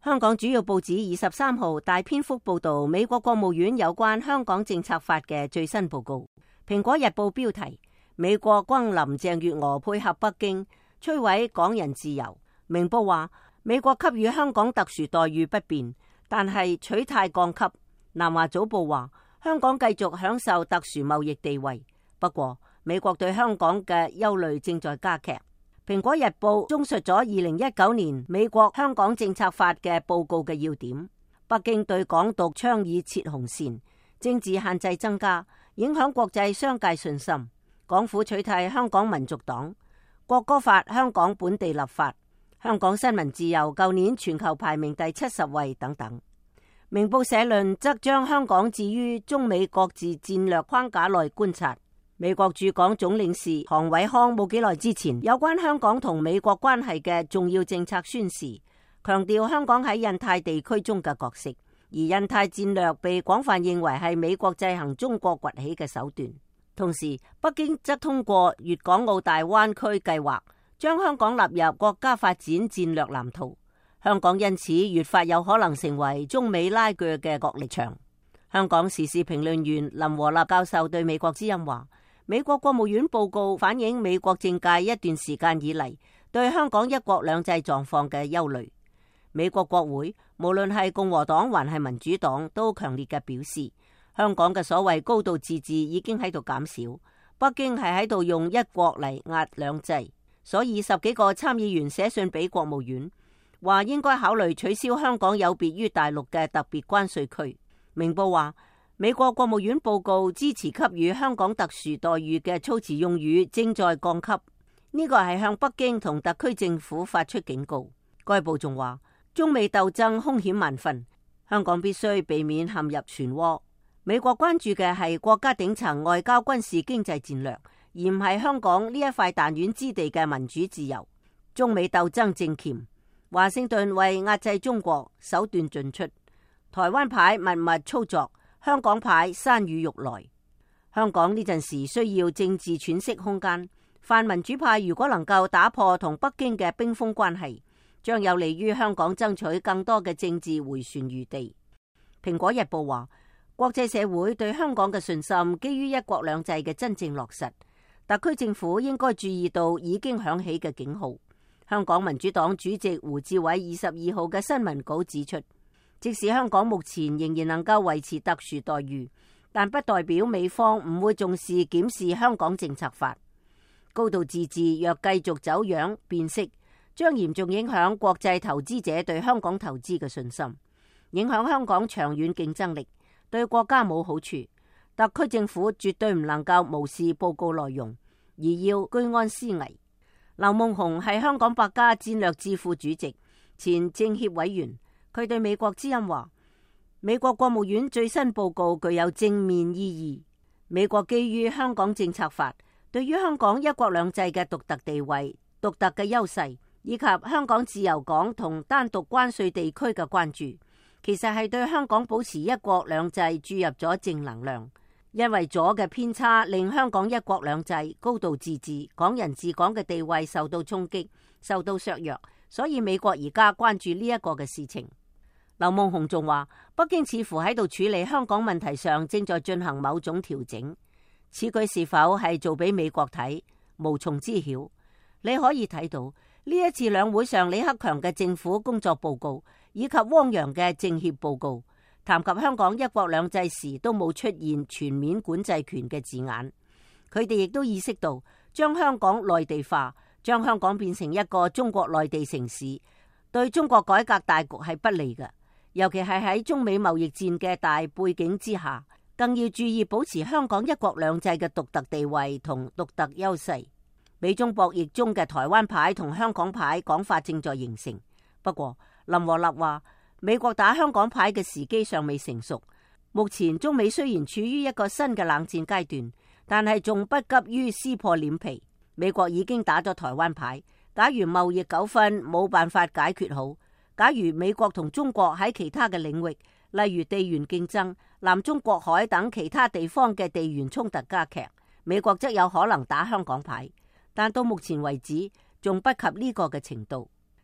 香港主要報紙23號大篇幅報道美國國務院有關香港政策法嘅最新報告。蘋果日報標題：美國轟林鄭月娥配合北京摧毀港人自由。明報話美國給予香港特殊待遇不變，但係取態降級。南華早報話香港繼續享受特殊貿易地位，不過美國對香港嘅憂慮正在加劇。蘋果日報綜述咗2019年美國香港政策法嘅報告嘅要點。北京對港獨倡議設紅線，政治限制增加，影響國際商界信心。港府取締香港民族黨，國歌法香港本地立法，香港新聞自由舊年全球排名第70位等等。明報社論則將香港置於中美各自戰略框架內觀察。美國駐港總領事韓偉康冇幾耐之前有關香港同美國關係嘅重要政策宣示，強調香港喺印太地區中嘅角色，而印太戰略被廣泛認為係美國制衡中國崛起嘅手段。同時，北京則通過粵港澳大灣區計劃，將香港納入國家發展戰略藍圖。香港因此越發有可能成為中美拉鋸嘅角力場。香港時事評論員林和立教授對美國之音話：美國國務院報告反映美國政界一段時間以嚟對香港一國兩制狀況嘅憂慮。美國國會無論係共和黨還係民主黨都強烈嘅表示，香港嘅所謂高度自治已經喺度減少，北京係喺度用一國嚟壓兩制。所以10幾個參議員寫信俾國務院，話應該考慮取消香港有別於大陸嘅特別關稅區。明報話，美國國務院報告支持給予香港特殊待遇嘅措辭用語正在降級，呢個係向北京同特區政府發出警告。該報仲話，中美鬥爭兇險萬分，香港必須避免陷入漩渦。美國關注嘅係國家頂層外交、軍事、經濟戰略，而唔係香港呢一塊彈丸之地嘅民主自由。中美鬥爭正鉗，華盛頓為壓制中國手段盡出，台灣牌密密操作，香港牌山雨欲來。香港呢陣時需要政治喘息空間，泛民主派如果能夠打破同北京嘅冰封關係，將有利於香港爭取更多嘅政治回旋餘地。蘋果日報話，國際社會對香港嘅信心基於一國兩制嘅真正落實，特區政府應該注意到已經響起嘅警號。香港民主黨主席胡志偉22號嘅新聞稿指出，即使香港目前仍然能夠維持特殊待遇，但不代表美方唔會重視檢視香港政策法。高度自治若繼續走樣變色，將嚴重影響國際投資者對香港投資嘅信心，影響香港長遠競爭力，對國家冇好處。特區政府絕對唔能夠無視報告內容，而要居安思危。劉夢熊係香港百家戰略智庫主席、前政協委員。佢對美國之音話，美國國務院最新報告具有正面意義。美國基於香港政策法，對於香港一國兩制嘅獨特地位、獨特嘅優勢，以及香港自由港同單獨關稅地區嘅關注，其實係對香港保持一國兩制注入咗正能量。因為左嘅偏差令香港一國兩制、高度自治、港人治港嘅地位受到衝擊、受到削弱，所以美國而家關注呢一個嘅事情。劉夢熊仲話，北京似乎喺度處理香港問題上正在進行某種調整，此舉是否係做俾美國睇，無從知曉。你可以睇到呢一次兩會上李克強嘅政府工作報告以及汪洋嘅政協報告，談及香港一國兩制時都冇出現全面管制權嘅字眼。佢哋亦都意識到將香港內地化，將香港變成一個中國內地城市，對中國改革大局係不利嘅。尤其係喺中美貿易戰嘅大背景之下，更要注意保持香港一國兩制嘅獨特地位同獨特優勢。美中博弈中嘅台灣牌同香港牌講法正在形成。不過林和立話，美國打香港牌嘅時機尚未成熟。目前中美雖然處於一個新嘅冷戰階段，但係仲不急於撕破臉皮。美國已經打咗台灣牌，假如貿易糾紛冇辦法解決好，假如美國同中國喺其他嘅領域，例如地緣競爭、南中國海等其他地方嘅地緣衝突加劇，美國則有可能打香港牌。但到目前為止，仲不及呢個嘅程度。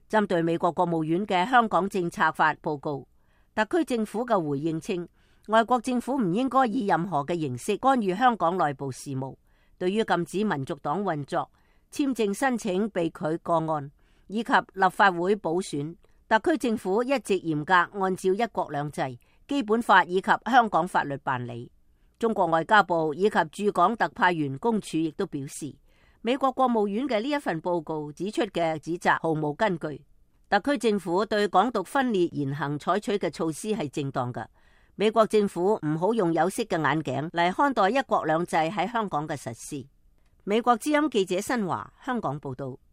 針對美國國務院嘅香港政策法報告，特區政府嘅回應稱，外國政府唔應該以任何嘅形式干預香港內部事務。對於禁止民族黨運作、簽證申請被拒個案以及立法會補選，特區政府一直嚴格按照一國兩制、基本法以及香港法律辦理。中國外交部以及駐港特派員公署亦都表示，美國國務院嘅呢一份報告指出嘅指責毫無根據，特區政府對港獨分裂言行採取嘅措施係正當嘅。美國政府唔好用有色嘅眼鏡嚟看待一國兩制喺香港嘅實施。美國之音記者新華香港報道。